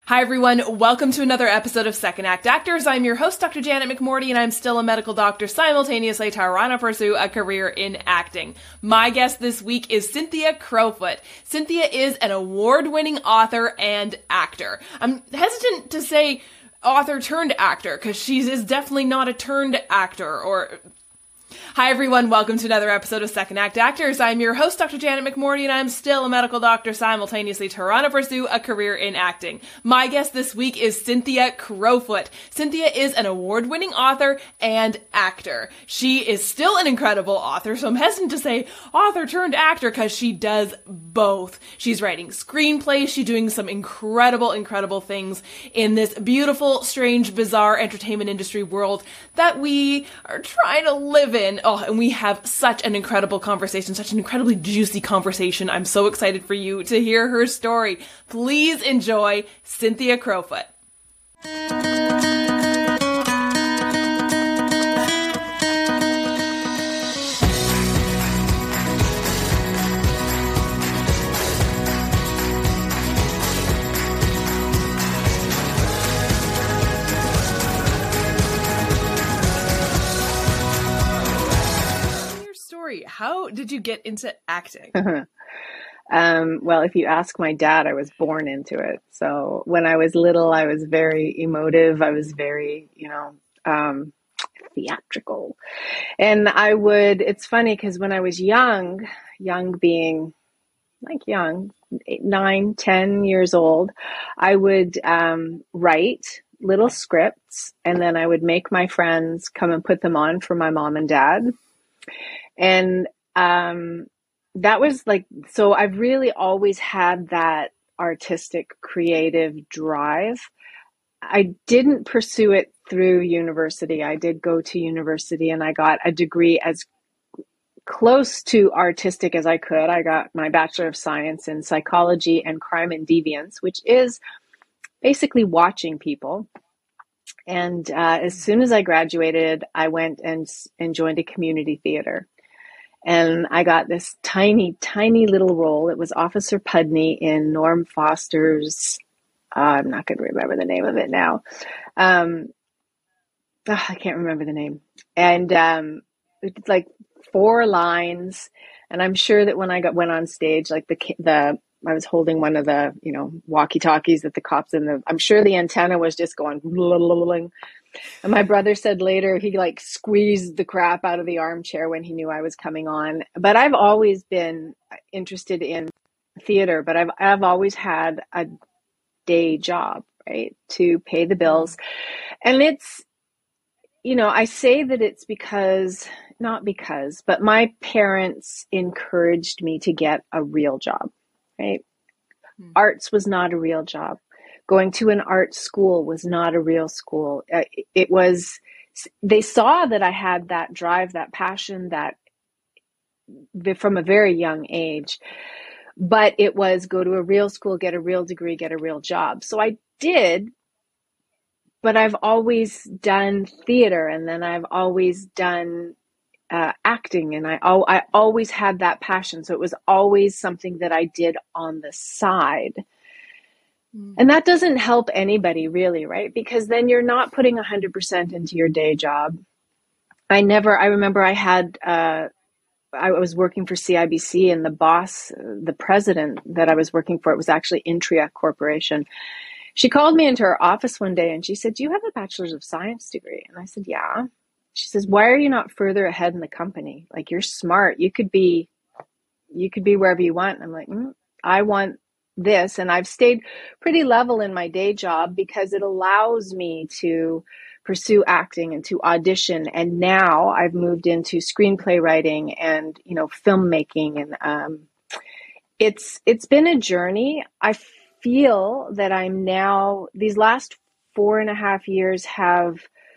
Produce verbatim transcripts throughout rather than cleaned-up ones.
Hi, everyone. Welcome to another episode of Second Act Actors. I'm your host, Doctor Janet McMorty, and I'm still a medical doctor, simultaneously trying to pursue a career in acting. My guest this week is Cynthia Crowfoot. Cynthia is an award-winning author and actor. I'm hesitant to say author turned actor, because she is definitely not a turned actor, or... Hi everyone, welcome to another episode of Second Act Actors. I'm your host, Doctor Janet McMorty, and I'm still a medical doctor, simultaneously trying to pursue a career in acting. My guest this week is Cynthia Crowfoot. Cynthia is an award-winning author and actor. She is still an incredible author, so I'm hesitant to say author turned actor because she does both. She's writing screenplays, she's doing some incredible, incredible things in this beautiful, strange, bizarre entertainment industry world that we are trying to live in. In. Oh, and we have such an incredible conversation, such an incredibly juicy conversation. I'm so excited for you to hear her story. Please enjoy Cynthia Crowfoot. How did you get into acting? um, well, if you ask my dad, I was born into it. So when I was little, I was very emotive. I was very, you know, um, theatrical. And I would, it's funny because when I was young, young being like young, eight, nine, ten years old, I would um, write little scripts and then I would make my friends come and put them on for my mom and dad. And um, that was like, so I've really always had that artistic, creative drive. I didn't pursue it through university. I did go to university and I got a degree as close to artistic as I could. I got my Bachelor of Science in Psychology and Crime and Deviance, which is basically watching people. And uh, as soon as I graduated, I went and, and joined a community theater. And I got this tiny, tiny little role. It was Officer Pudney in Norm Foster's, uh, I'm not going to remember the name of it now. Um, oh, I can't remember the name. And um, it's like four lines. And I'm sure that when I got went on stage, like the the I was holding one of the, you know, walkie-talkies that the cops in the, I'm sure the antenna was just going, and my brother said later he like squeezed the crap out of the armchair when he knew I was coming on. But I've always been interested in theater, but I've, I've always had a day job, right, to pay the bills. And it's, you know, I say that it's because, not because, but my parents encouraged me to get a real job. Right? Hmm. Arts was not a real job. Going to an art school was not a real school. Uh, it was, they saw that I had that drive, that passion, that from a very young age, but it was go to a real school, get a real degree, get a real job. So I did, but I've always done theater and then I've always done Uh, acting, and I, I always had that passion. So it was always something that I did on the side. Mm. And that doesn't help anybody really, right? Because then you're not putting one hundred percent into your day job. I never, I remember I had, uh, I was working for C I B C and the boss, the president that I was working for, it was actually Intria Corporation. She called me into her office one day and she said, "Do you have a Bachelor's of Science degree?" And I said, "Yeah." She says, "Why are you not further ahead in the company? Like, you're smart. You could be, you could be wherever you want." And I'm like, mm, I want this. And I've stayed pretty level in my day job because it allows me to pursue acting and to audition. And now I've moved into screenplay writing and, you know, filmmaking. And um, it's, it's been a journey. I feel that I'm now, these last four and a half years have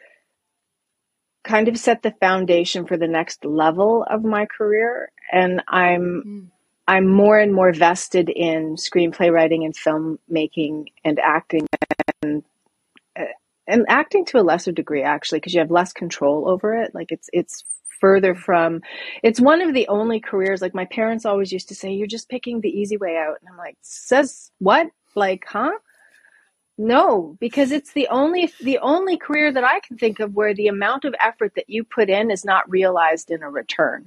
kind of set the foundation for the next level of my career. And I'm, mm. I'm more and more vested in screenplay writing and filmmaking and acting and, and acting to a lesser degree, actually, because you have less control over it. Like it's, it's further from, it's one of the only careers, like my parents always used to say, "You're just picking the easy way out." And I'm like, "Says what? Like, huh?" No, because it's the only the only career that I can think of where the amount of effort that you put in is not realized in a return.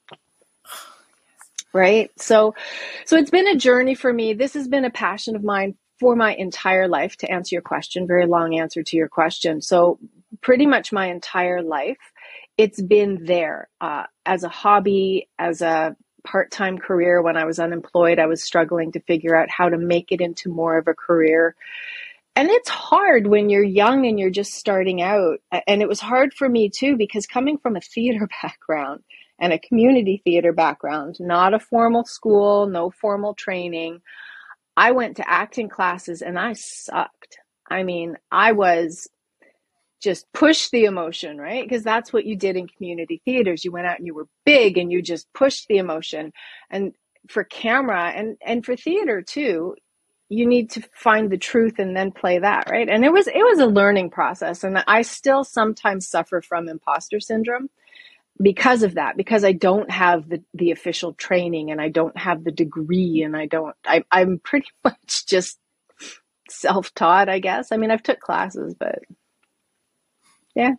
Right? So so it's been a journey for me. This has been a passion of mine for my entire life, to answer your question. Very long answer to your question. So pretty much my entire life, it's been there uh, as a hobby, as a part-time career. When I was unemployed, I was struggling to figure out how to make it into more of a career. And it's hard when you're young and you're just starting out. And it was hard for me too, because coming from a theater background and a community theater background, not a formal school, no formal training, I went to acting classes and I sucked. I mean, I was just push the emotion, right? Because that's what you did in community theaters. You went out and you were big and you just pushed the emotion. And for camera and, and for theater too, you need to find the truth and then play that, right? And it was it was a learning process. And I still sometimes suffer from imposter syndrome because of that, because I don't have the, the official training and I don't have the degree and I don't, I, I'm pretty much just self-taught, I guess. I mean, I've took classes, but yeah.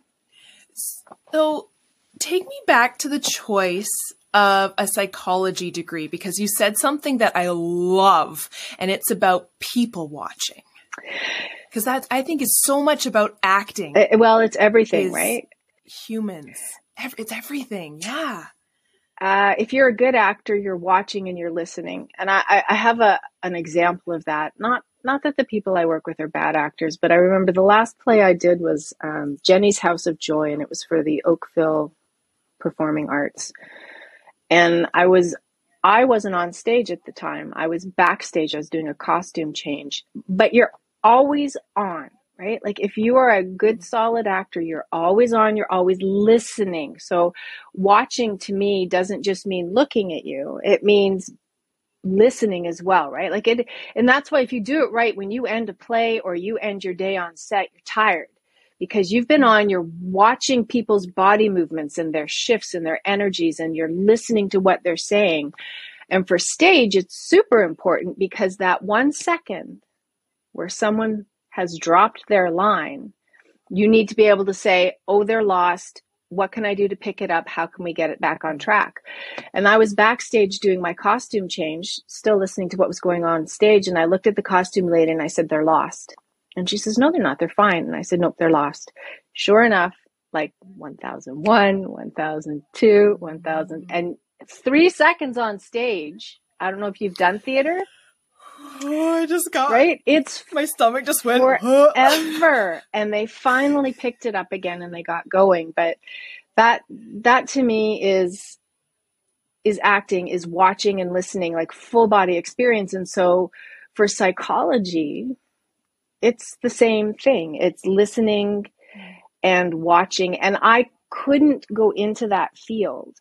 So take me back to the choice of a psychology degree, because you said something that I love, and it's about people watching. Because that, I think, is so much about acting. Uh, well, it's everything, right? Humans. It's everything. Yeah. Uh, if you're a good actor, you're watching and you're listening. And I, I have a an example of that. Not not that the people I work with are bad actors, but I remember the last play I did was um, Jenny's House of Joy, and it was for the Oakville Performing Arts. And I was I wasn't on stage at the time. I was backstage. I was doing a costume change. But you're always on, right? Like if you are a good, solid actor, you're always on, you're always listening. So watching to me doesn't just mean looking at you. It means listening as well, right? Like it, and that's why if you do it right, when you end a play or you end your day on set, you're tired because you've been on, you're watching people's body movements and their shifts and their energies, and you're listening to what they're saying. And for stage, it's super important because that one second where someone has dropped their line, you need to be able to say, oh, they're lost. What can I do to pick it up? How can we get it back on track? And I was backstage doing my costume change, still listening to what was going on stage. And I looked at the costume lady and I said, they're lost. And she says, no, they're not. They're fine. And I said, nope, they're lost. Sure enough, like one thousand one, one thousand two, one thousand, and it's three seconds on stage. I don't know if you've done theater. Oh, I just got right. It's my stomach just went forever, and they finally picked it up again and they got going. But that that to me is is acting, is watching and listening, like full body experience. And so for psychology, it's the same thing. It's listening and watching. And I couldn't go into that field.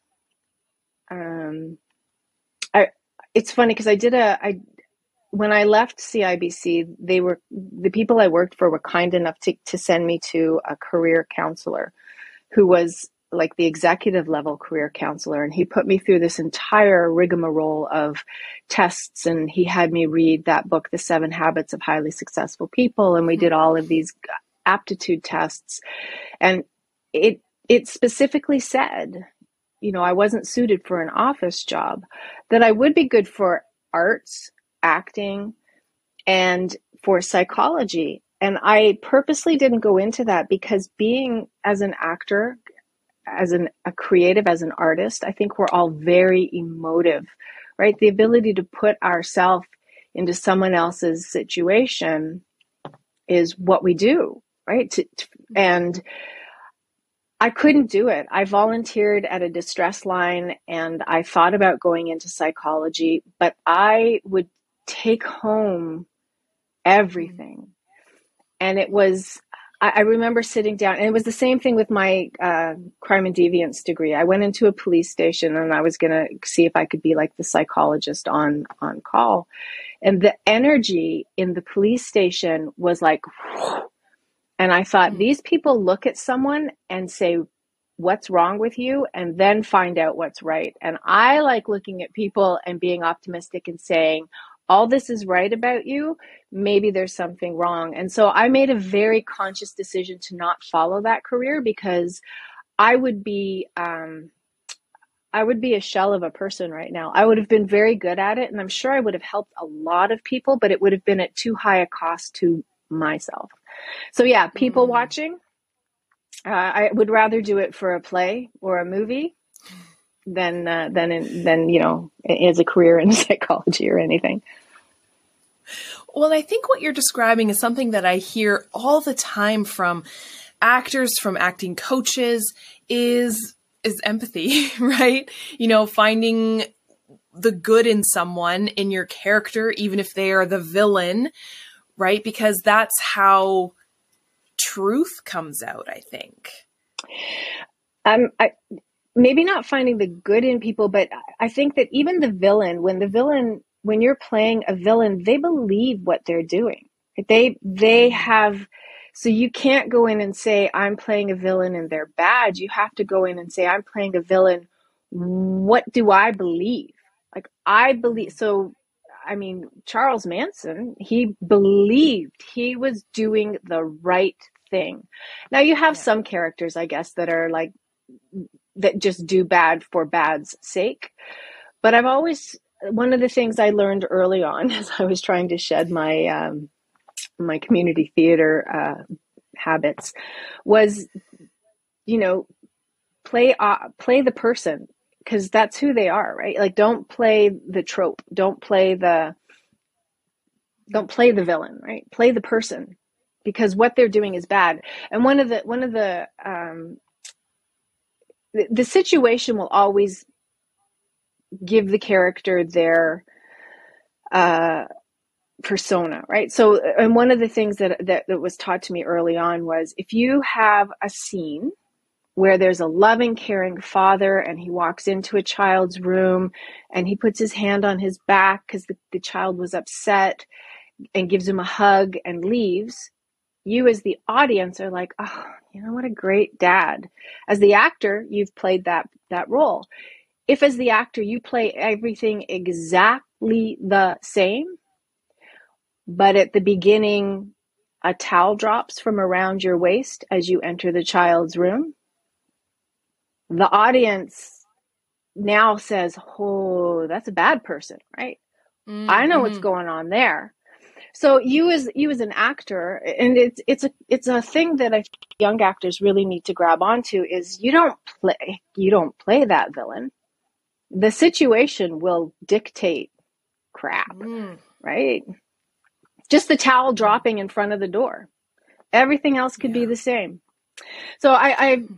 Um, I it's funny because I did a I. When I left C I B C, they were the people I worked for were kind enough to, to send me to a career counselor who was like the executive level career counselor. And he put me through this entire rigmarole of tests. And he had me read that book, The Seven Habits of Highly Successful People. And we did all of these aptitude tests. And it it specifically said, you know, I wasn't suited for an office job, that I would be good for arts, acting, and for psychology. And I purposely didn't go into that because being as an actor, as an, a creative, as an artist, I think we're all very emotive, right? The ability to put ourselves into someone else's situation is what we do, right? To, to, and I couldn't do it. I volunteered at a distress line and I thought about going into psychology, but I would take home everything. And it was, I, I remember sitting down, and it was the same thing with my uh, crime and deviance degree. I went into a police station and I was going to see if I could be like the psychologist on, on call. And the energy in the police station was like, whew. And I thought, these people look at someone and say, what's wrong with you? And then find out what's right. And I like looking at people and being optimistic and saying, all this is right about you, maybe there's something wrong. And so I made a very conscious decision to not follow that career, because I would be, um, I would be a shell of a person right now. I would have been very good at it, and I'm sure I would have helped a lot of people, but it would have been at too high a cost to myself. So yeah, people mm. watching, uh, I would rather do it for a play or a movie than, uh, than, in, than, you know, as a career in psychology or anything. Well, I think what you're describing is something that I hear all the time from actors, from acting coaches, is is empathy, right? You know, finding the good in someone, in your character, even if they are the villain, right? Because that's how truth comes out, I think. Um, I, maybe not finding the good in people, but I think that even the villain, when the villain, when you're playing a villain, they believe what they're doing. They, they have... So you can't go in and say, I'm playing a villain and they're bad. You have to go in and say, I'm playing a villain. What do I believe? Like, I believe. So, I mean, Charles Manson, he believed he was doing the right thing. Now you have yeah. some characters, I guess, that are like, that just do bad for bad's sake. But I've always, one of the things I learned early on as I was trying to shed my, um, my community theater uh, habits was, you know, play uh, play the person, because that's who they are, right? Like, don't play the trope, don't play the don't play the villain, right? Play the person, because what they're doing is bad. And one of the one of the um, the, the situation will always give the character their uh persona, right? So, and one of the things that, that that was taught to me early on was, if you have a scene where there's a loving, caring father and he walks into a child's room and he puts his hand on his back because the, the child was upset, and gives him a hug and leaves, you as the audience are like, oh, you know, what a great dad. As the actor, you've played that that role. If as the actor you play everything exactly the same, but at the beginning, a towel drops from around your waist as you enter the child's room, the audience now says, oh, that's a bad person, right? Mm-hmm. I know what's going on there. So you as you as an actor, and it's it's a it's a thing that I think young actors really need to grab onto, is you don't play you don't play that villain. The situation will dictate crap, mm. right? Just the towel dropping in front of the door. Everything else could yeah. be the same. So I, I, I don't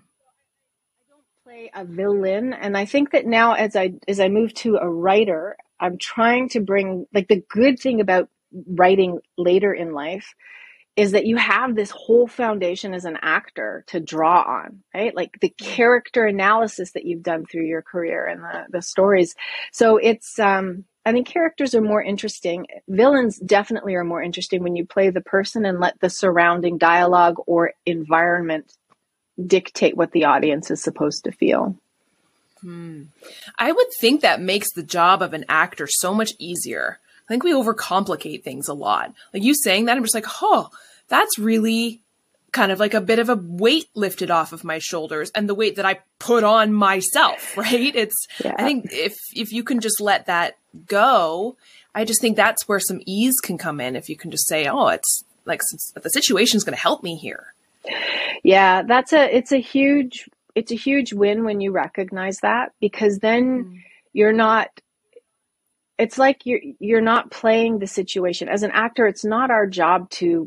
play a villain. And I think that now as I, as I move to a writer, I'm trying to bring, like, the good thing about writing later in life is that you have this whole foundation as an actor to draw on, right? Like the character analysis that you've done through your career and the, the stories. So it's, um, I think characters are more interesting. Villains definitely are more interesting when you play the person and let the surrounding dialogue or environment dictate what the audience is supposed to feel. Hmm. I would think that makes the job of an actor so much easier. I think we overcomplicate things a lot. Like you saying that, I'm just like, oh, that's really kind of like a bit of a weight lifted off of my shoulders, and the weight that I put on myself, right? It's, yeah. I think if, if you can just let that go, I just think that's where some ease can come in. If you can just say, oh, it's like, the situation is going to help me here. Yeah, that's a, it's a huge, it's a huge win when you recognize that, because then mm. you're not, it's like you're, you're not playing the situation. As an actor, it's not our job to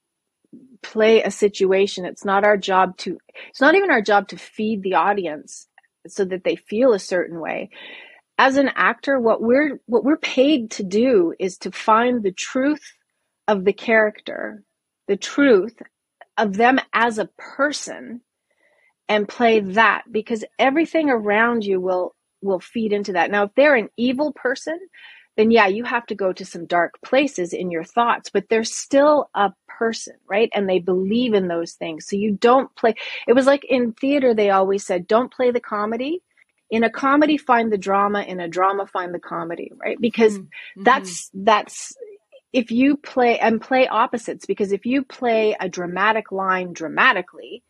play a situation. It's not our job to, it's not even our job to feed the audience so that they feel a certain way. As an actor, what we're, what we're paid to do is to find the truth of the character, the truth of them as a person, and play that, because everything around you will, will feed into that. Now, if they're an evil person, then yeah, you have to go to some dark places in your thoughts, but they're still a person, right? And they believe in those things. So you don't play. It was like in theater, they always said, don't play the comedy. in a comedy, find the drama, in a drama, find the comedy, right? Because mm-hmm. that's, that's, if you play and play opposites, because if you play a dramatic line dramatically,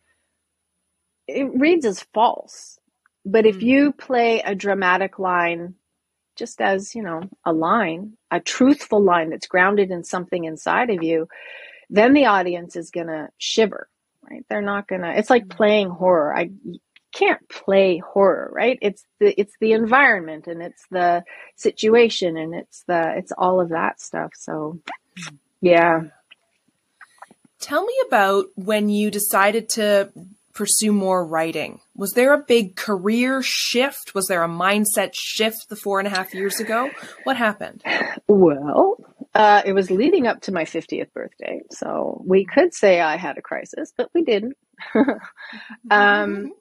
it reads as false. But if mm-hmm. you play a dramatic line just as, you know, a line, a truthful line that's grounded in something inside of you, then the audience is going to shiver, right? They're not going to, it's like playing horror. I can't play horror, right? It's the, it's the environment, and it's the situation, and it's the, it's all of that stuff. So yeah. Tell me about when you decided to pursue more writing. Was there a big career shift? Was there a mindset shift the four and a half years ago? What happened? Well, uh, it was leading up to my fiftieth birthday. So we could say I had a crisis, but we didn't. um,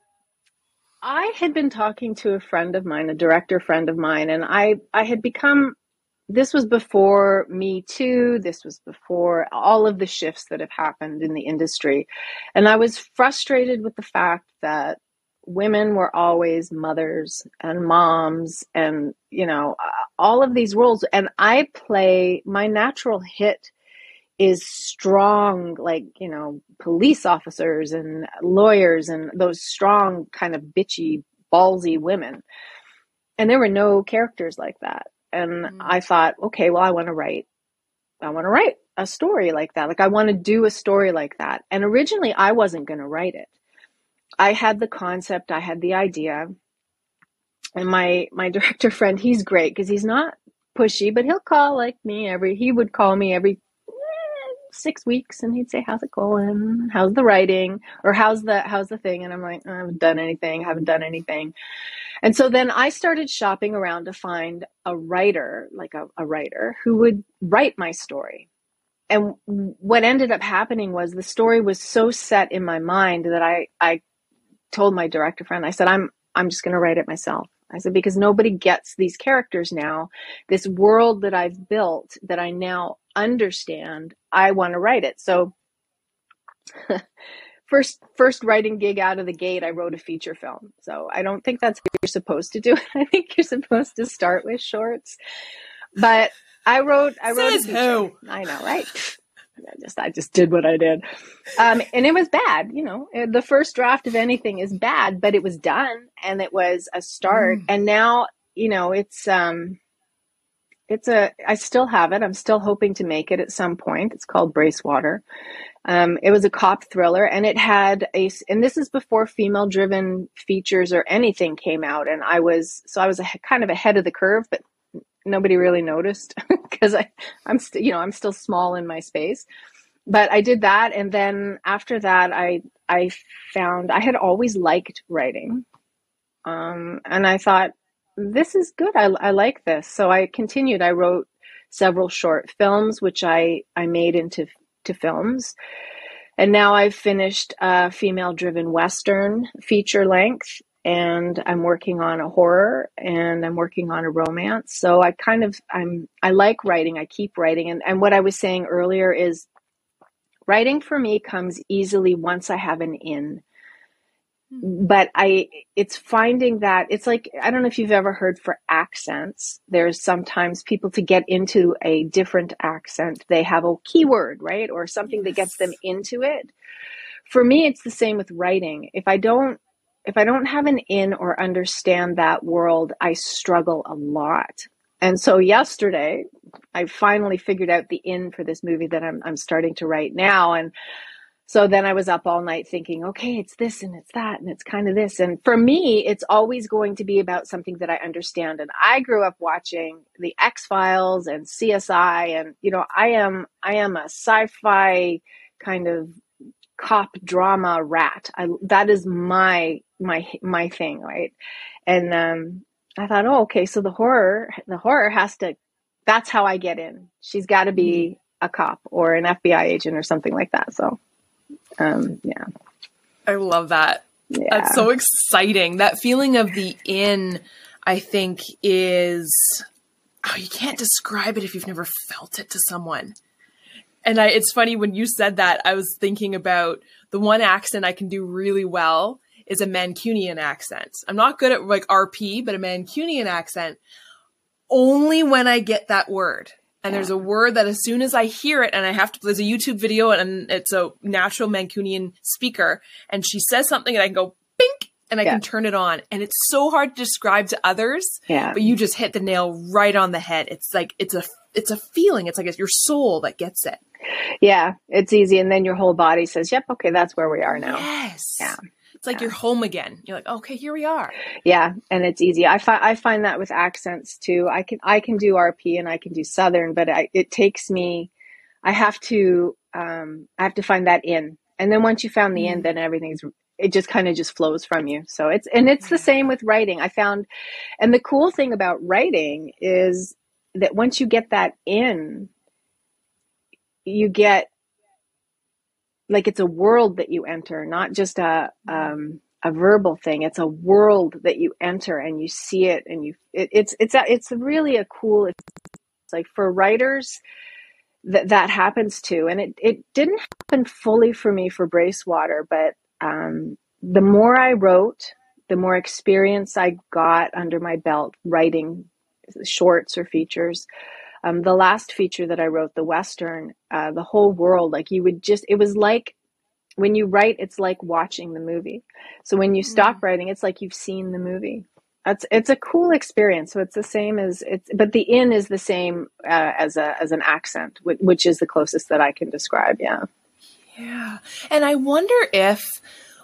I had been talking to a friend of mine, a director friend of mine, and I, I had become, this was before Me Too. This was before all of the shifts that have happened in the industry. And I was frustrated with the fact that women were always mothers and moms and, you know, all of these roles. And I play, my natural hit is strong, like, you know, police officers and lawyers and those strong kind of bitchy, ballsy women. And there were no characters like that. And mm. I thought, okay, well, I want to write, I want to write a story like that. Like I want to do a story like that. And originally I wasn't going to write it. I had the concept, I had the idea, and my, my director friend, he's great because he's not pushy, but he'll call like me every, he would call me every eh, six weeks and he'd say, how's it going? How's the writing? Or how's the, how's the thing? And I'm like, I haven't done anything, haven't done anything. And so then I started shopping around to find a writer, like a, a writer who would write my story. And what ended up happening was the story was so set in my mind that I, I told my director friend, I said, I'm, I'm just going to write it myself. I said, because nobody gets these characters now, this world that I've built that I now understand, I want to write it. So First, first writing gig out of the gate, I wrote a feature film. So I don't think that's what you're supposed to do. I think you're supposed to start with shorts. But I wrote, I wrote Says a feature. Who? I know, right? I just, I just did what I did. Um, and it was bad. You know, the first draft of anything is bad, but it was done and it was a start. Mm. And now, you know, it's, um, it's a, I still have it. I'm still hoping to make it at some point. It's called Bracewater. Um, it was a cop thriller, and it had a, and this is before female driven features or anything came out. And I was, so I was a, kind of ahead of the curve, but nobody really noticed because I, I'm still, you know, I'm still small in my space, but I did that. And then after that, I, I found I had always liked writing. Um, and I thought, this is good. I, I like this. So I continued. I wrote several short films, which I, I made into to films. And now I've finished a female-driven Western feature length, and I'm working on a horror, and I'm working on a romance. So I kind of, I'm, I like writing. I keep writing. And, and what I was saying earlier is writing for me comes easily once I have an in. But I, it's finding that it's like, I don't know if you've ever heard for accents. There's sometimes people to get into a different accent, they have a keyword, right? Or something that gets them into it. For me, it's the same with writing. If I don't, if I don't have an in or understand that world, I struggle a lot. And so yesterday I finally figured out the in for this movie that I'm, I'm starting to write now. And so then I was up all night thinking, okay, it's this and it's that and it's kind of this. And for me, it's always going to be about something that I understand. And I grew up watching the X-Files and C S I, and, you know, I am, I am a sci-fi kind of cop drama rat. I, that is my, my, my thing. Right. And, um, I thought, oh, okay. So the horror, the horror has to, that's how I get in. She's got to be a cop or an F B I agent or something like that. So. Um, yeah. I love that. Yeah. That's so exciting. That feeling of the in, I think is, oh, you can't describe it if you've never felt it to someone. And I, it's funny when you said that, I was thinking about the one accent I can do really well is a Mancunian accent. I'm not good at like R P, but a Mancunian accent only when I get that word. And yeah. there's a word that as soon as I hear it, and I have to, there's a YouTube video and it's a natural Mancunian speaker, and she says something and I can go, bink, and I yeah. can turn it on. And it's so hard to describe to others, yeah. but you just hit the nail right on the head. It's like, it's a, it's a feeling. It's like it's your soul that gets it. Yeah, it's easy. And then your whole body says, yep, okay, that's where we are now. Yes. Yeah. It's like yeah. you're home again. You're like, okay, here we are. Yeah. And it's easy. I find, I find that with accents too. I can, I can do R P and I can do Southern, but I, it takes me, I have to, um, I have to find that in. And then once you found the mm. in, then everything's, it just kind of just flows from you. So it's, and it's the same with writing. I found, and the cool thing about writing is that once you get that in, you get, like it's a world that you enter, not just a um, a verbal thing. It's a world that you enter and you see it, and you it, it's it's a, it's really a cool. It's like for writers that that happens too, and it it didn't happen fully for me for Bracewater, but um, the more I wrote, the more experience I got under my belt writing shorts or features. Um, the last feature that I wrote, the Western, uh, the whole world, like you would just, it was like when you write, it's like watching the movie. So when you stop mm. writing, it's like you've seen the movie. That's, it's a cool experience. So it's the same as it's, but the in is the same uh, as a, as an accent, which, which is the closest that I can describe. Yeah. Yeah. And I wonder if,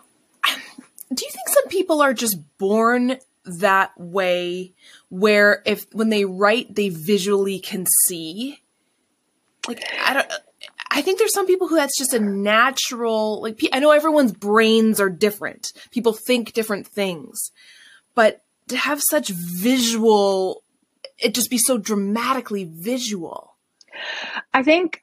do you think some people are just born that way, where if when they write they visually can see? Like I don't I think there's some people who that's just a natural, like I know everyone's brains are different, people think different things, but to have such visual, it just be so dramatically visual. I think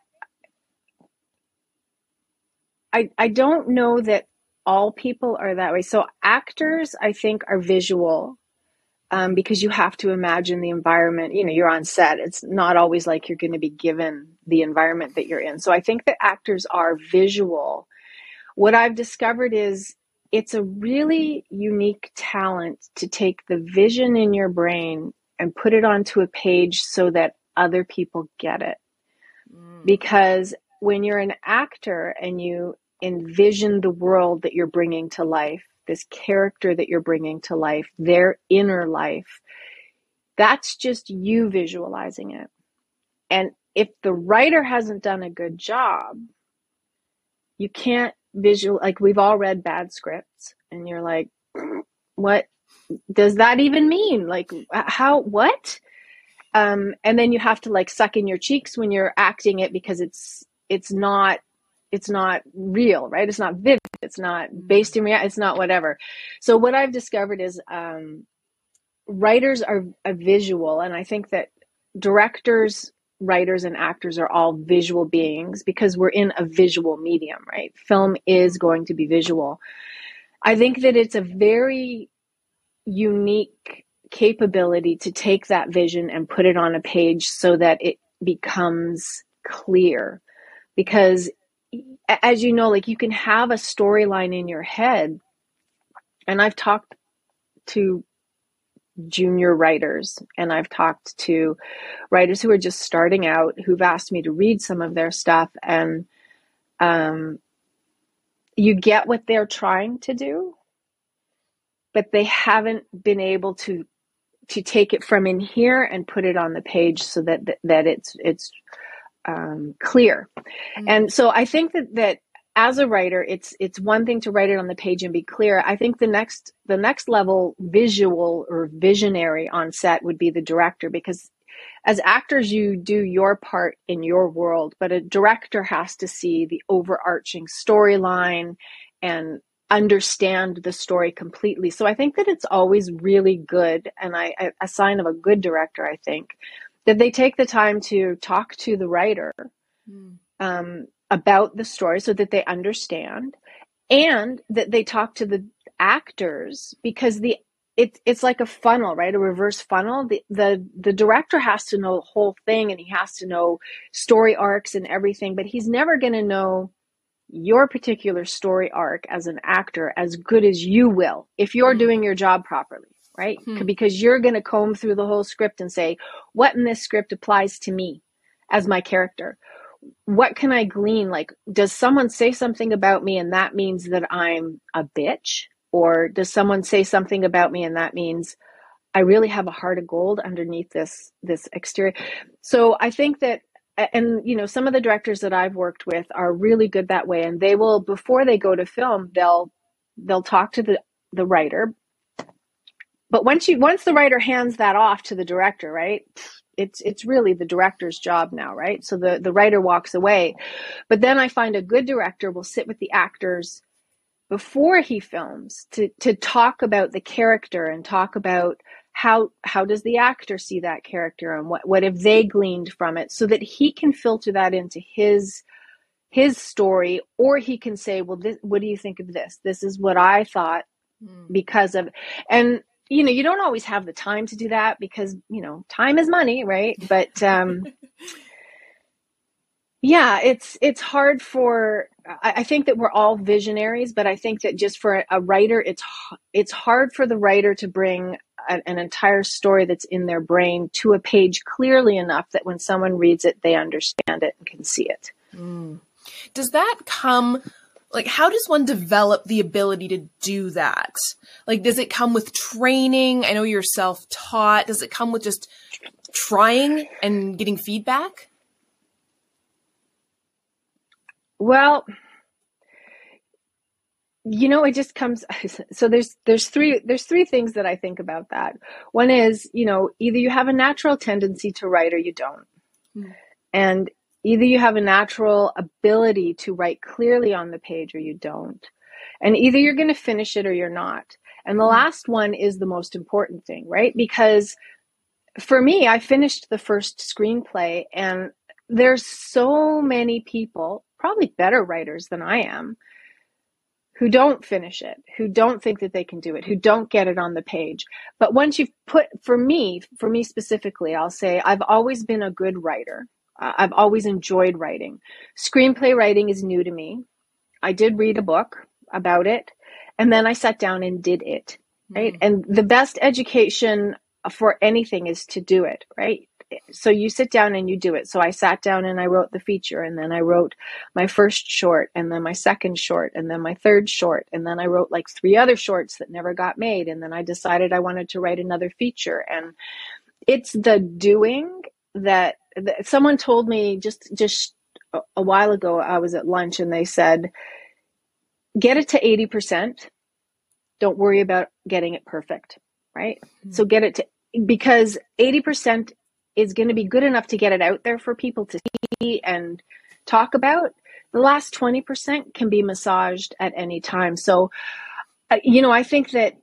I I don't know that all people are that way. So actors, I think, are visual um, because you have to imagine the environment. You know, you're on set. It's not always like you're going to be given the environment that you're in. So I think that actors are visual. What I've discovered is it's a really unique talent to take the vision in your brain and put it onto a page so that other people get it. Mm. Because when you're an actor and you envision the world that you're bringing to life, this character that you're bringing to life, their inner life, that's just you visualizing it. And if the writer hasn't done a good job, you can't visual, like we've all read bad scripts and you're like, what does that even mean? Like how, what? Um, and then you have to like suck in your cheeks when you're acting it because it's, it's not, it's not real, right? It's not vivid. It's not based in reality. It's not whatever. So what I've discovered is um, writers are a visual. And I think that directors, writers, and actors are all visual beings because we're in a visual medium, right? Film is going to be visual. I think that it's a very unique capability to take that vision and put it on a page so that it becomes clear. Because as you know, like you can have a storyline in your head, and I've talked to junior writers and I've talked to writers who are just starting out who've asked me to read some of their stuff, and um, you get what they're trying to do, but they haven't been able to to take it from in here and put it on the page so that that, that it's it's um, clear. Mm-hmm. And so I think that, that as a writer, it's, it's one thing to write it on the page and be clear. I think the next, the next level visual or visionary on set would be the director, because as actors, you do your part in your world, but a director has to see the overarching storyline and understand the story completely. So I think that it's always really good. And I, a sign of a good director, I think, that they take the time to talk to the writer mm. um, about the story so that they understand, and that they talk to the actors, because the it, it's like a funnel, right? A reverse funnel. The, the the director has to know the whole thing, and he has to know story arcs and everything, but he's never going to know your particular story arc as an actor as good as you will if you're doing your job properly, right? Hmm. Because you're going to comb through the whole script and say, what in this script applies to me as my character? What can I glean? Like, does someone say something about me and that means that I'm a bitch? Or does someone say something about me and that means I really have a heart of gold underneath this, this exterior? So I think that, and you know, some of the directors that I've worked with are really good that way. And they will, before they go to film, they'll, they'll talk to the, the writer. But once you, once the writer hands that off to the director, right? It's, it's really the director's job now, right? So the, the writer walks away. But then I find a good director will sit with the actors before he films to, to talk about the character and talk about how, how does the actor see that character and what, what have they gleaned from it, so that he can filter that into his, his story, or he can say, well, this, what do you think of this? This is what I thought because of, and you know, you don't always have the time to do that because, you know, time is money, right? But, um, yeah, it's, it's hard for, I, I think that we're all visionaries, but I think that just for a, a writer, it's, it's hard for the writer to bring a, an entire story that's in their brain to a page clearly enough that when someone reads it, they understand it and can see it. Mm. Does that come... Like, how does one develop the ability to do that? Like, does it come with training? I know you're self-taught. Does it come with just trying and getting feedback? Well, you know, it just comes. So there's, there's three, there's three things that I think about that. One is, you know, either you have a natural tendency to write or you don't. Hmm. And either you have a natural ability to write clearly on the page or you don't. And either you're going to finish it or you're not. And the last one is the most important thing, right? Because for me, I finished the first screenplay and there's so many people, probably better writers than I am, who don't finish it, who don't think that they can do it, who don't get it on the page. But once you've put, for me, for me specifically, I'll say I've always been a good writer. I've always enjoyed writing. Screenplay writing is new to me. I did read a book about it, and then I sat down and did it, right? Mm. And the best education for anything is to do it, right? So you sit down and you do it. So I sat down and I wrote the feature, and then I wrote my first short, and then my second short, and then my third short, and then I wrote like three other shorts that never got made, and then I decided I wanted to write another feature. And it's the doing that someone told me just, just a while ago. I was at lunch and they said, get it to eighty percent. Don't worry about getting it perfect. Right. Mm-hmm. So get it to, because eighty percent is going to be good enough to get it out there for people to see and talk about. The last twenty percent can be massaged at any time. So, uh, you know, I think that,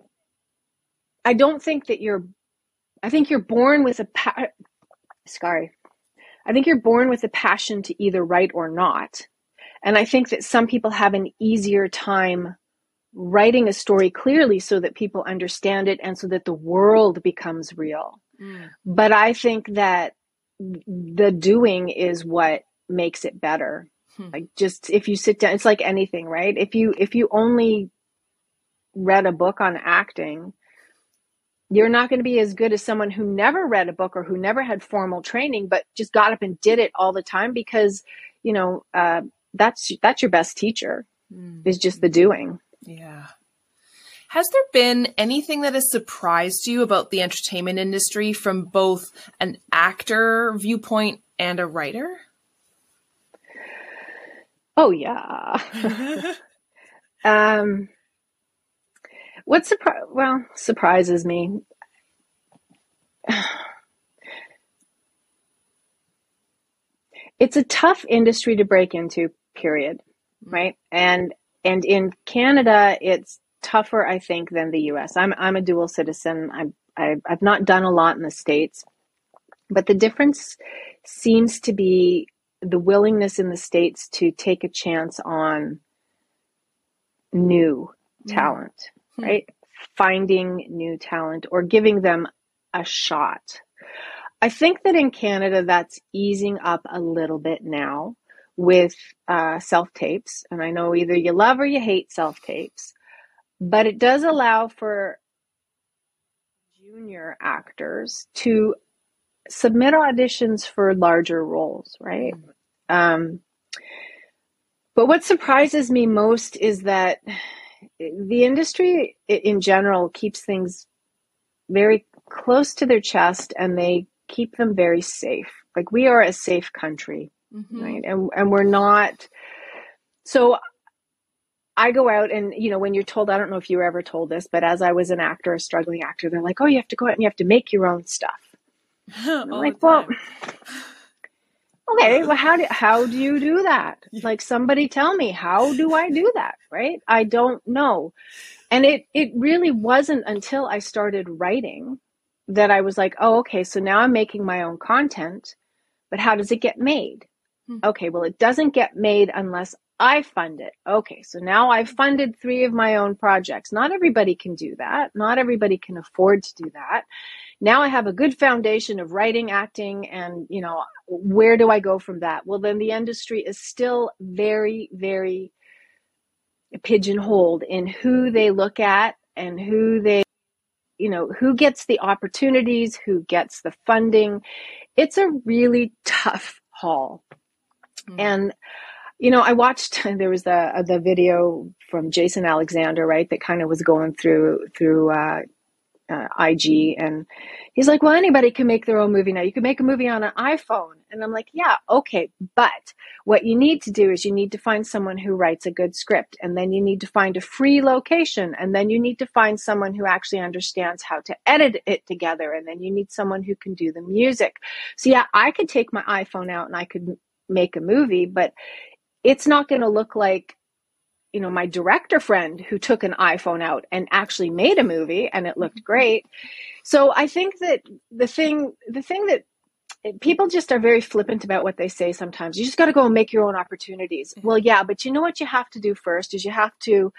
I don't think that you're, I think you're born with a, pa- sorry. I think you're born with a passion to either write or not. And I think that some people have an easier time writing a story clearly so that people understand it and so that the world becomes real. Mm. But I think that the doing is what makes it better. Hmm. Like, just if you sit down, it's like anything, right? If you, if you only read a book on acting, you're not going to be as good as someone who never read a book or who never had formal training, but just got up and did it all the time, because, you know, uh, that's, that's your best teacher, mm. is just the doing. Yeah. Has there been anything that has surprised you about the entertainment industry from both an actor viewpoint and a writer? Oh, yeah. um, What surpri- well, surprises me? It's a tough industry to break into, period. Right. And, and in Canada, it's tougher, I think, than the U S. I'm, I'm a dual citizen. I'm, I've, I've not done a lot in the States, but the difference seems to be the willingness in the States to take a chance on new talent. Mm. Right? Finding new talent or giving them a shot. I think that in Canada, that's easing up a little bit now, with uh, self-tapes. And I know either you love or you hate self-tapes, but it does allow for junior actors to submit auditions for larger roles, right? Mm-hmm. Um, but what surprises me most is that the industry in general keeps things very close to their chest, and they keep them very safe. Like, we are a safe country, mm-hmm. right? And and we're not. So I go out and, you know, when you're told, I don't know if you were ever told this, but as I was an actor, a struggling actor, they're like, oh, you have to go out and you have to make your own stuff. I'm like, well, okay, well, how do, how do you do that? Like, somebody tell me, how do I do that? Right? I don't know. And it, it really wasn't until I started writing that I was like, oh, okay, so now I'm making my own content, but how does it get made? Hmm. Okay, well, it doesn't get made unless I fund it. Okay, so now I've funded three of my own projects. Not everybody can do that. Not everybody can afford to do that. Now I have a good foundation of writing, acting, and, you know, where do I go from that? Well, then the industry is still very, very pigeonholed in who they look at and who they, you know, who gets the opportunities, who gets the funding. It's a really tough haul. Mm. And, you know, I watched, there was the the video from Jason Alexander, right, that kind of was going through, through uh, uh, I G, and he's like, well, anybody can make their own movie now. You can make a movie on an iPhone. And I'm like, yeah, okay. But what you need to do is you need to find someone who writes a good script, and then you need to find a free location, and then you need to find someone who actually understands how to edit it together, and then you need someone who can do the music. So yeah, I could take my iPhone out and I could make a movie, but it's not going to look like, you know, my director friend who took an iPhone out and actually made a movie and it looked great. So I think that the thing, the thing that people just are very flippant about what they say sometimes. You just got to go and make your own opportunities. Well, yeah, but you know what you have to do first is you have to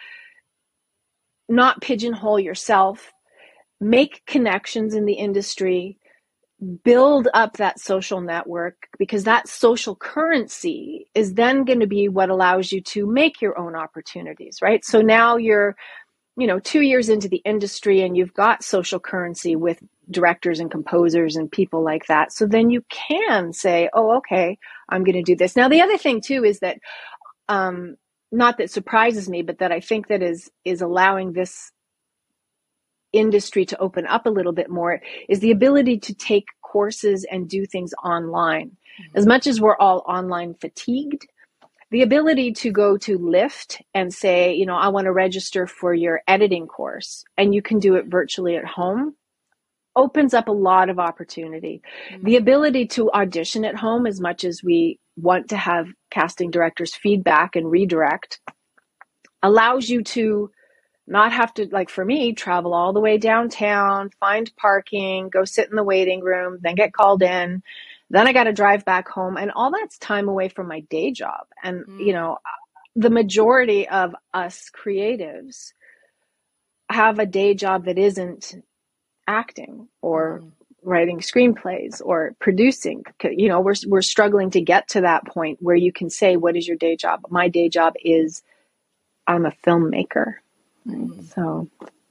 not pigeonhole yourself, make connections in the industry, build up that social network, because that social currency is then going to be what allows you to make your own opportunities, right? So now you're, you know, two years into the industry and you've got social currency with directors and composers and people like that. So then you can say, oh, okay, I'm going to do this. Now, the other thing too is that, um, not that surprises me, but that I think that is, is allowing this industry to open up a little bit more is the ability to take courses and do things online. Mm-hmm. As much as we're all online fatigued, the ability to go to Lyft and say, you know, I want to register for your editing course, and you can do it virtually at home, opens up a lot of opportunity. Mm-hmm. The ability to audition at home, as much as we want to have casting directors feedback and redirect, allows you to not have to, like for me, travel all the way downtown, find parking, go sit in the waiting room, then get called in. Then I got to drive back home, and all that's time away from my day job. And, mm. you know, the majority of us creatives have a day job that isn't acting or mm. writing screenplays or producing. You know, we're, we're struggling to get to that point where you can say, what is your day job? My day job is I'm a filmmaker. Mm. So,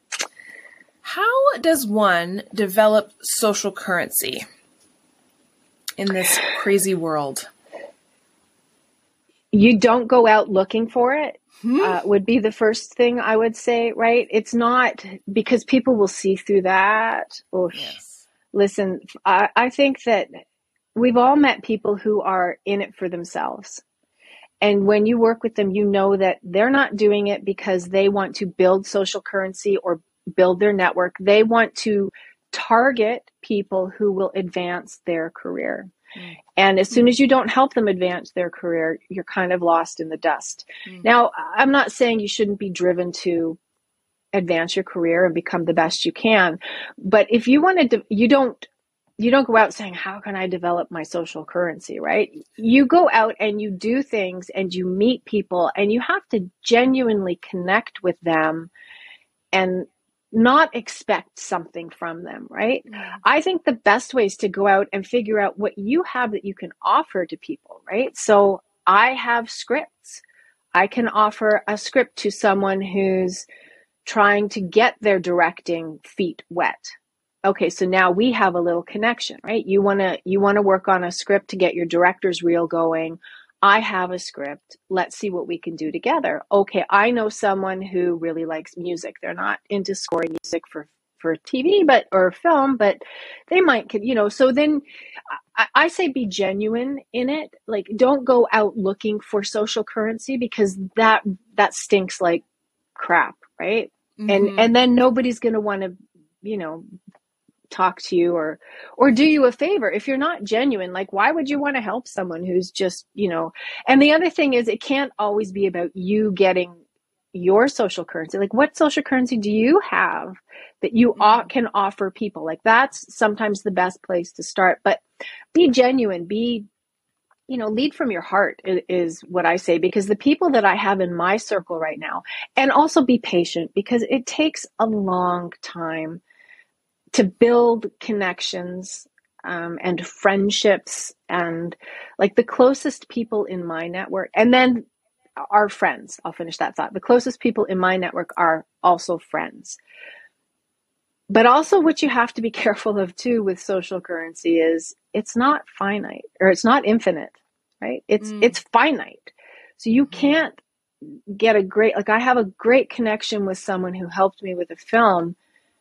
how does one develop social currency in this crazy world? You don't go out looking for it, hmm? uh, would be the first thing I would say, right? It's not, because people will see through that. Oof. Yes. Listen, I, I think that we've all met people who are in it for themselves. And when you work with them, you know that they're not doing it because they want to build social currency or build their network. They want to target people who will advance their career. Mm. And as soon as you don't help them advance their career, you're kind of lost in the dust. Mm. Now, I'm not saying you shouldn't be driven to advance your career and become the best you can. But if you want to, you don't, you don't go out saying, how can I develop my social currency, right? You go out and you do things and you meet people, and you have to genuinely connect with them and not expect something from them, right? Mm. I think the best way is to go out and figure out what you have that you can offer to people, right? So I have scripts. I can offer a script to someone who's trying to get their directing feet wet. Okay, so now we have a little connection, right? You want to you want to work on a script to get your director's reel going. I have a script. Let's see what we can do together. Okay, I know someone who really likes music. They're not into scoring music for for T V, but or film, but they might, you know. So then, I, I say be genuine in it. Like, don't go out looking for social currency, because that that stinks like crap, right? Mm-hmm. And and then nobody's going to want to, you know, talk to you or or do you a favor if you're not genuine. Like, why would you want to help someone who's just, you know? And the other thing is, it can't always be about you getting your social currency. Like, what social currency do you have that you mm-hmm. can offer people? Like, that's sometimes the best place to start. But be genuine, be, you know, lead from your heart is, is what I say, because the people that I have in my circle right now, and also be patient, because it takes a long time to build connections um, and friendships, and like the closest people in my network, and then our friends. I'll finish that thought. The closest people in my network are also friends. But also, what you have to be careful of too with social currency is it's not finite, or it's not infinite, right? It's mm. it's finite. So you can't get a great, like, I have a great connection with someone who helped me with a film.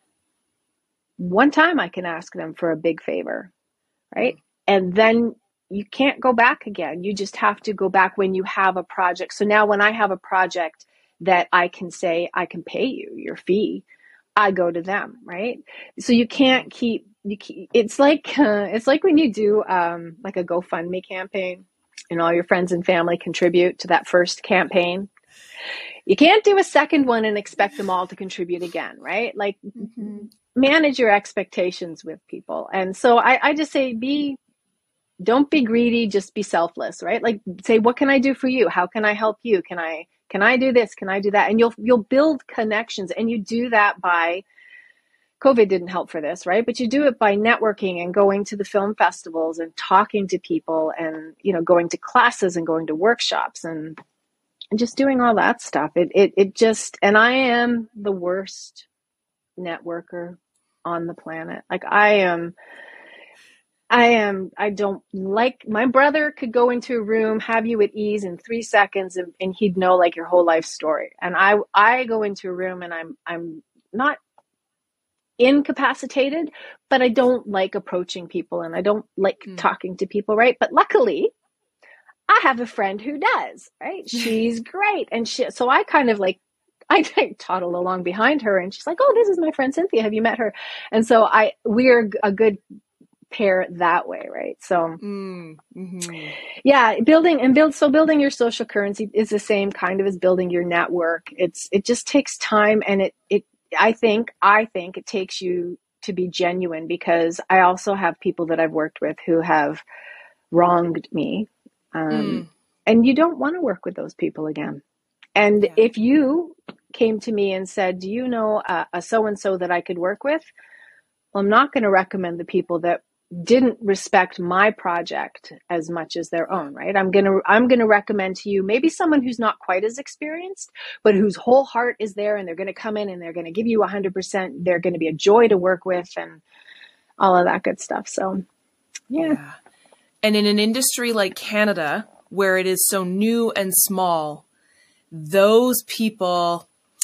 One time I can ask them for a big favor, right? And then you can't go back again. You just have to go back when you have a project. So now when I have a project that I can say, I can pay you your fee, I go to them, right? So you can't keep, you keep it's like, uh, it's like when you do um, like a GoFundMe campaign and all your friends and family contribute to that first campaign. You can't do a second one and expect them all to contribute again, right? Like, mm-hmm. manage your expectations with people. And so I, I just say, be, don't be greedy, just be selfless, right? Like, say, what can I do for you? How can I help you? Can I, can I do this? Can I do that? And you'll, you'll build connections, and you do that by, COVID didn't help for this, right? But you do it by networking and going to the film festivals and talking to people, and, you know, going to classes and going to workshops and, and just doing all that stuff. It, it, it just, and I am the worst networker on the planet. Like, I am, I am, I don't like, my brother could go into a room, have you at ease in three seconds, and, and he'd know like your whole life story. And I, I go into a room and I'm, I'm not incapacitated, but I don't like approaching people, and I don't like mm. talking to people, right? But luckily, I have a friend who does, right? She's great. And she, so I kind of like, I toddle along behind her, and she's like, oh, this is my friend Cynthia. Have you met her? And so I, we're a good pair that way. Right. So mm, mm-hmm. yeah, building and build. So building your social currency is the same kind of as building your network. It's, it just takes time. And it, it, I think, I think it takes you to be genuine, because I also have people that I've worked with who have wronged me. Um, mm. And you don't want to work with those people again. And yeah. if you came to me and said, do you know a, a so-and-so that I could work with? Well, I'm not going to recommend the people that didn't respect my project as much as their own, right? I'm going to, I'm going to recommend to you maybe someone who's not quite as experienced, but whose whole heart is there, and they're going to come in and they're going to give you a hundred percent. They're going to be a joy to work with, and all of that good stuff. So, yeah. yeah. And in an industry like Canada, where it is so new and small, those people,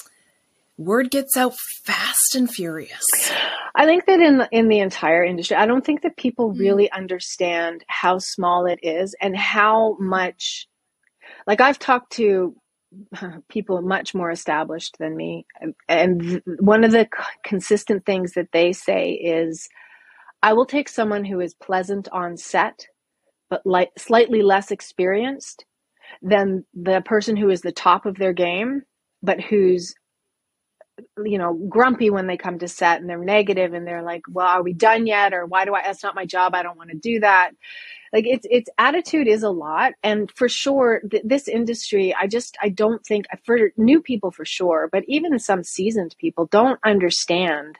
word gets out fast and furious. I think that in the, in the entire industry, I don't think that people really understand how small it is, and how much, like, I've talked to people much more established than me. And, and one of the consistent things that they say is, I will take someone who is pleasant on set, but like slightly less experienced than the person who is the top of their game, but who's, you know, grumpy when they come to set, and they're negative, and they're like, well, are we done yet? Or why do I, that's not my job. I don't want to do that. Like, it's, it's attitude is a lot. And for sure, th- this industry, I just, I don't think, for new people for sure, but even some seasoned people don't understand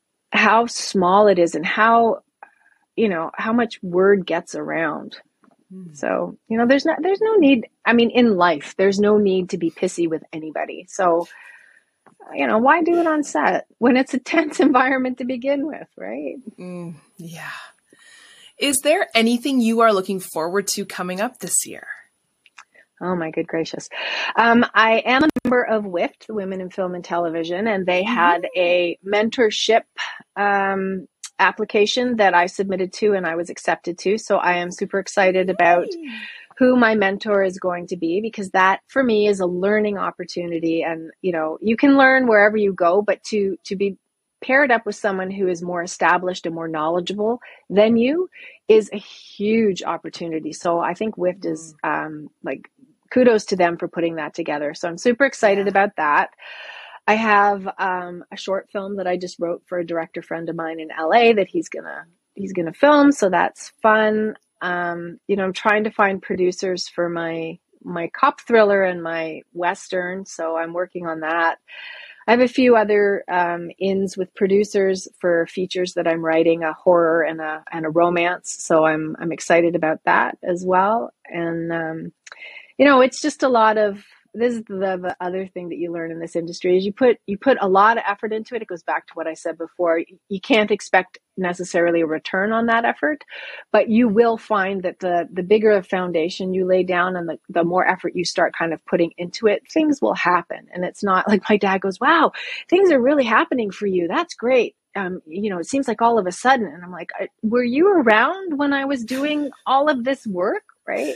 how small it is, and how, you know, how much word gets around. Mm. So, you know, there's no, there's no need. I mean, in life, there's no need to be pissy with anybody. So, you know, why do it on set when it's a tense environment to begin with, right? Mm, yeah. Is there anything you are looking forward to coming up this year? Oh my good gracious. Um, I am a member of W I F T, the Women in Film and Television, and they had a mentorship um, application that I submitted to and I was accepted to. So I am super excited about who my mentor is going to be, because that for me is a learning opportunity. And, you know, you can learn wherever you go, but to, to be paired up with someone who is more established and more knowledgeable than you is a huge opportunity. So I think W I F T is um, like, kudos to them for putting that together. So I'm super excited yeah. about that. I have um, a short film that I just wrote for a director friend of mine in L A that he's gonna he's gonna film. So that's fun. Um, you know, I'm trying to find producers for my my cop thriller and my Western. So I'm working on that. I have a few other um, ins with producers for features that I'm writing, a horror and a and a romance. So I'm I'm excited about that as well. And um, you know, it's just a lot of, this is the, the other thing that you learn in this industry is you put, you put a lot of effort into it. It goes back to what I said before. You can't expect necessarily a return on that effort, but you will find that the, the bigger the foundation you lay down and the, the more effort you start kind of putting into it, things will happen. And it's not like my dad goes, wow, things are really happening for you. That's great. Um, you know, it seems like all of a sudden, and I'm like, were you around when I was doing all of this work? Right.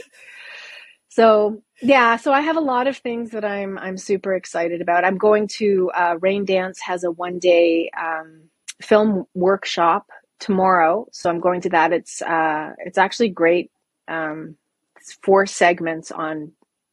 So yeah, so I have a lot of things that I'm I'm super excited about. I'm going to uh, Rain Dance has a one day um, film workshop tomorrow, so I'm going to that. It's uh, it's actually great. Um, it's four segments on.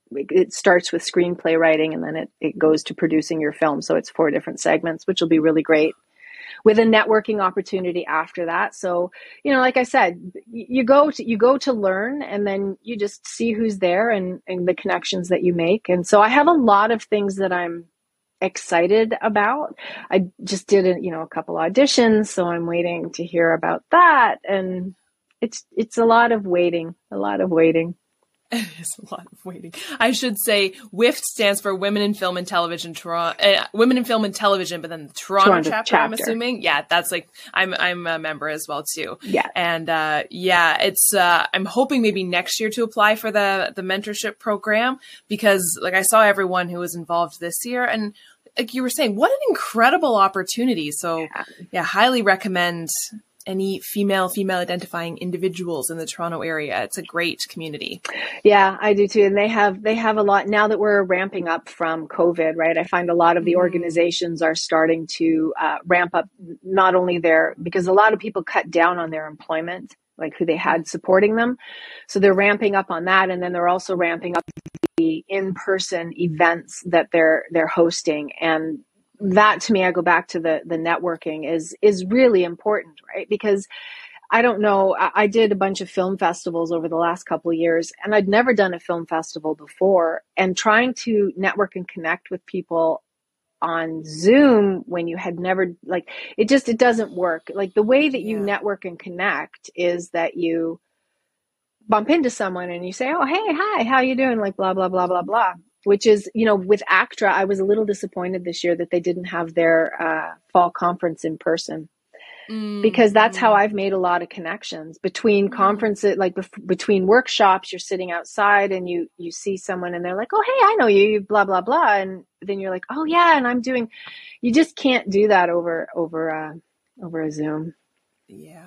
It starts with screenplay writing, and then it it goes to producing your film. So it's four different segments, which will be really great, with a networking opportunity after that. So, you know, like I said, you go to, you go to learn, and then you just see who's there and, and the connections that you make. And so I have a lot of things that I'm excited about. I just did a, you know, a couple auditions, so I'm waiting to hear about that. And it's, it's a lot of waiting, a lot of waiting. It is a lot of waiting. I should say W I F T stands for Women in Film and Television, Toronto, uh, Women in Film and Television, but then the Toronto, Toronto chapter, chapter, I'm assuming. Yeah, that's like, I'm, I'm a member as well too. Yeah. And, uh, yeah, it's, uh, I'm hoping maybe next year to apply for the, the mentorship program, because like I saw everyone who was involved this year, and like you were saying, what an incredible opportunity. So yeah, yeah highly recommend any female, female identifying individuals in the Toronto area. It's a great community. Yeah, I do too. And they have, they have a lot now that we're ramping up from COVID, right? I find a lot of the organizations are starting to uh, ramp up not only their, because a lot of people cut down on their employment, like who they had supporting them. So they're ramping up on that. And then they're also ramping up the in-person events that they're, they're hosting. And that to me, I go back to the, the networking is, is really important, right? Because I don't know, I, I did a bunch of film festivals over the last couple of years, and I'd never done a film festival before, and trying to network and connect with people on Zoom when you had never, like, it just, it doesn't work. Like the way that you yeah. network and connect is that you bump into someone and you say, oh, hey, hi, how you doing? Like blah, blah, blah, blah, blah. Which is, you know, with ACTRA, I was a little disappointed this year that they didn't have their uh, fall conference in person, mm-hmm. because that's how I've made a lot of connections between mm-hmm. conferences, like bef- between workshops. You're sitting outside and you you see someone and they're like, oh, hey, I know you, you blah, blah, blah. And then you're like, oh, yeah. And I'm doing, you just can't do that over, over, uh, over a Zoom. Yeah.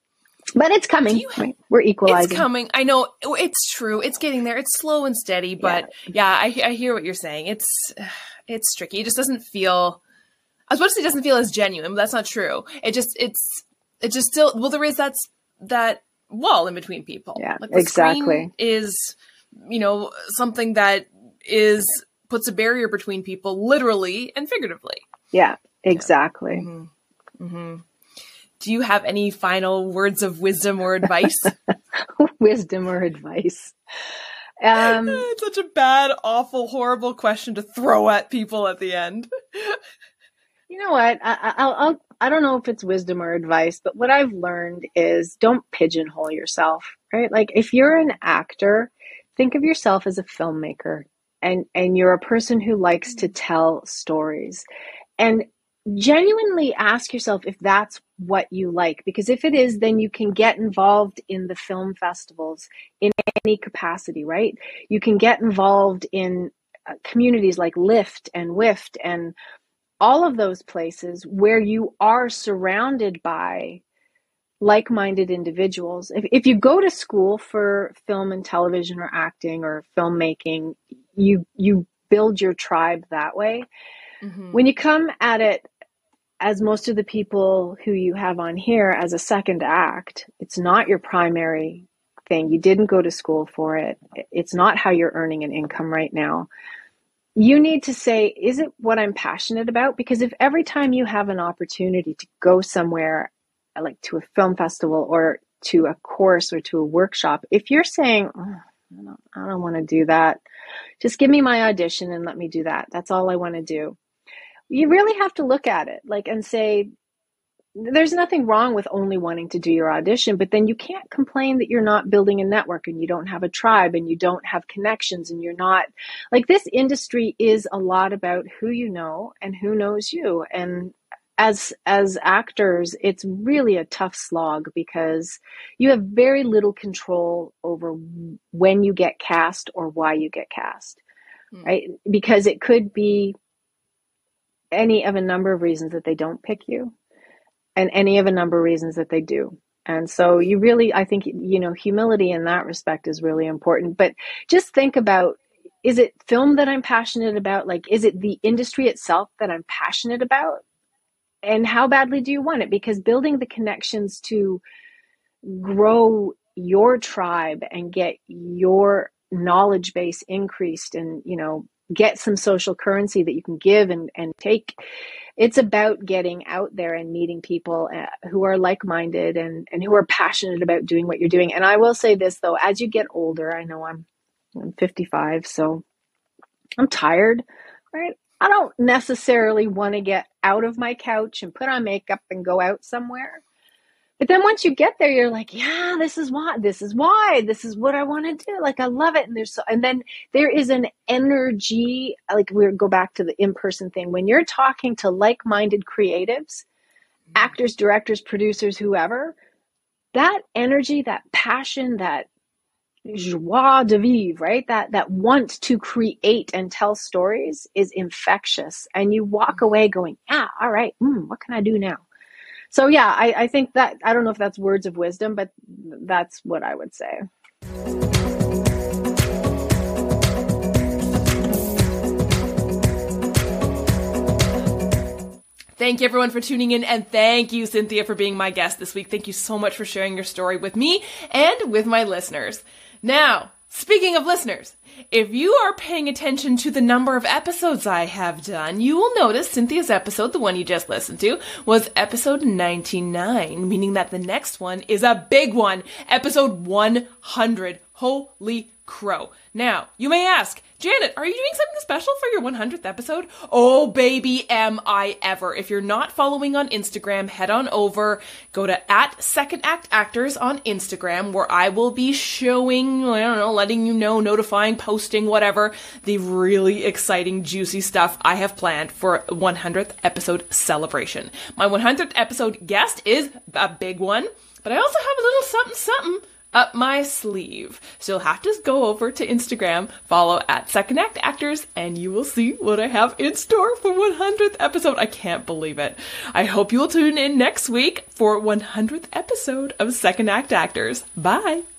But it's coming. Have, right? We're equalizing. It's coming. I know it's true. It's getting there. It's slow and steady, but yeah, yeah I, I hear what you're saying. It's, it's tricky. It just doesn't feel, I was about to say it doesn't feel as genuine, but that's not true. It just, it's, it just still, well, there is that, that wall in between people. Yeah, like the exactly. Screen is, you know, something that is, puts a barrier between people literally and figuratively. Yeah, exactly. Yeah. Mm-hmm. Mm-hmm. Do you have any final words of wisdom or advice? Wisdom or advice? Um, it's such a bad, awful, horrible question to throw at people at the end. You know what? I, I'll, I'll, I don't know if it's wisdom or advice, but what I've learned is don't pigeonhole yourself, right? Like if you're an actor, think of yourself as a filmmaker, and, and you're a person who likes to tell stories, and genuinely ask yourself if that's what you like, because if it is, then you can get involved in the film festivals in any capacity, right? You can get involved in uh, communities like LIFT and WIFT and all of those places where you are surrounded by like-minded individuals. If, if you go to school for film and television or acting or filmmaking, you you build your tribe that way. Mm-hmm. When you come at it, as most of the people who you have on here, as a second act, it's not your primary thing. You didn't go to school for it. It's not how you're earning an income right now. You need to say, is it what I'm passionate about? Because if every time you have an opportunity to go somewhere, like to a film festival or to a course or to a workshop, if you're saying, oh, I don't, I don't want to do that, just give me my audition and let me do that. That's all I want to do. You really have to look at it like and say, there's nothing wrong with only wanting to do your audition, but then you can't complain that you're not building a network and you don't have a tribe and you don't have connections and you're not like, this industry is a lot about who you know and who knows you. And as, as actors, it's really a tough slog because you have very little control over when you get cast or why you get cast, hmm. right? Because it could be any of a number of reasons that they don't pick you, and any of a number of reasons that they do. And so you really, I think, you know, humility in that respect is really important. But just think about, is it film that I'm passionate about? Like, is it the industry itself that I'm passionate about? And how badly do you want it? Because building the connections to grow your tribe and get your knowledge base increased and, you know, get some social currency that you can give and, and take. It's about getting out there and meeting people who are like-minded and, and who are passionate about doing what you're doing. And I will say this, though, as you get older, I know I'm, I'm fifty-five, so I'm tired, right? I don't necessarily want to get out of my couch and put on makeup and go out somewhere. But then once you get there, you're like, yeah, this is why, this is why, this is what I want to do. Like, I love it. And there's so, and then there is an energy, like we go back to the in-person thing. When you're talking to like-minded creatives, actors, directors, producers, whoever, that energy, that passion, that joie de vivre, right? That, that want to create and tell stories is infectious. And you walk away going, yeah, all right, mm, what can I do now? So yeah, I, I think that, I don't know if that's words of wisdom, but that's what I would say. Thank you everyone for tuning in, and thank you, Cynthia, for being my guest this week. Thank you so much for sharing your story with me and with my listeners. Now, speaking of listeners, if you are paying attention to the number of episodes I have done, you will notice Cynthia's episode, the one you just listened to, was episode ninety-nine, meaning that the next one is a big one, episode one hundred. Holy crow. Now, you may ask, Janet, are you doing something special for your one hundredth episode? Oh, baby, am I ever. If you're not following on Instagram, head on over, go to at Second Act Actors on Instagram, where I will be showing, I don't know, letting you know, notifying, posting, whatever, the really exciting, juicy stuff I have planned for one hundredth episode celebration. My one hundredth episode guest is a big one, but I also have a little something something up my sleeve. So you'll have to go over to Instagram, follow at Second Act Actors, and you will see what I have in store for one hundredth episode. I can't believe it. I hope you will tune in next week for one hundredth episode of Second Act Actors. Bye!